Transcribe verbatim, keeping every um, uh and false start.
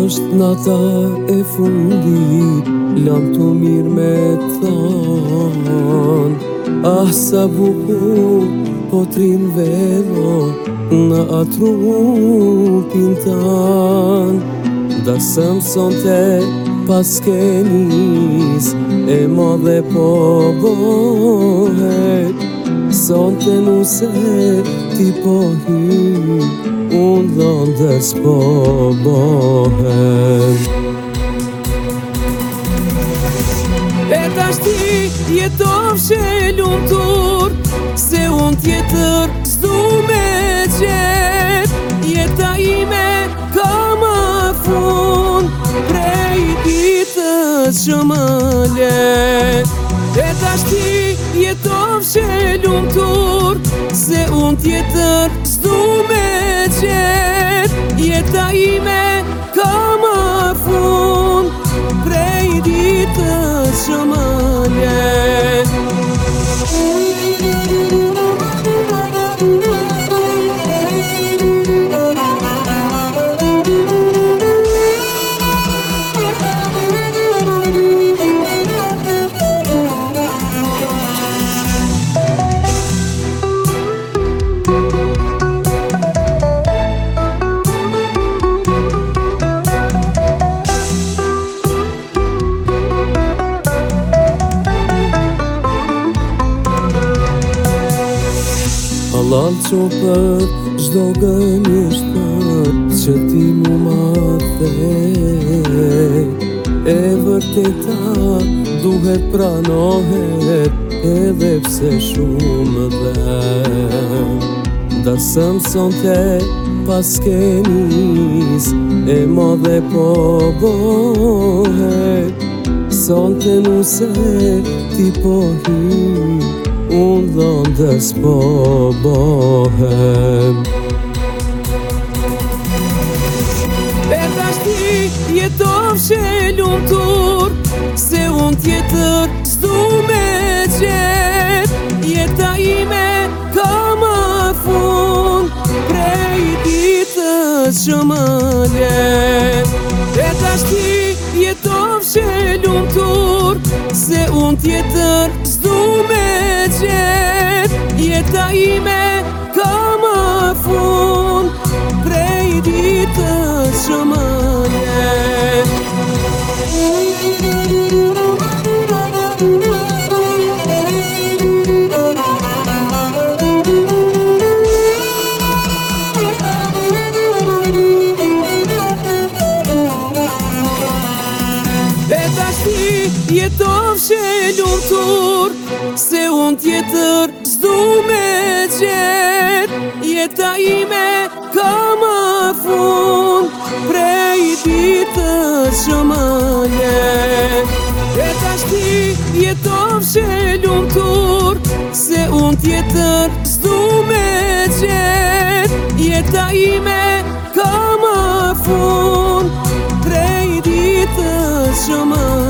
është nata e fundit, lam të mirë me thanë. Ah, sa bukur po t'rin vero në atë trupin tanë. Da së mësonte pas kenis e madhe po bohet. Sonte nuse ti po hy, unë dhëndës po bohem. E tash ti jetovshe lumtur, se unë tjetër s'du me qet. Jeta ime ka më fund, prej ditës që më let. E tash ti jetovshe lumtur, se unë tjetër s'du me qet. Jeta ime ka më fund, prej ditës që më let. Halal që për gjdo gënjështër që ti mu ma thej. E vërteta duhet pranohet edhe pse shumë dhem. Da së mësonte pas kenis e madhe po bohet. Sonte nuse ti po hy, unë dhëndës po bohem. E tash ti jetovshe lumtur, se unë tjetër s'du me qet. Jeta ime ka më fund, prej ditës që më let. E tash ti jetovshe lumtur, se unë tjetër s'du me qet. Jeta ime ka më fund, prej ditës që më let. E tash ti jetovshe lumtur, se unë tjetër s'du me qet. Jeta ime ka më fund, prej ditës që më let. E tash ti jetovshe lumtur, se unë tjetër s'du me qet. Jeta ime ka më fund, prej ditës që më let.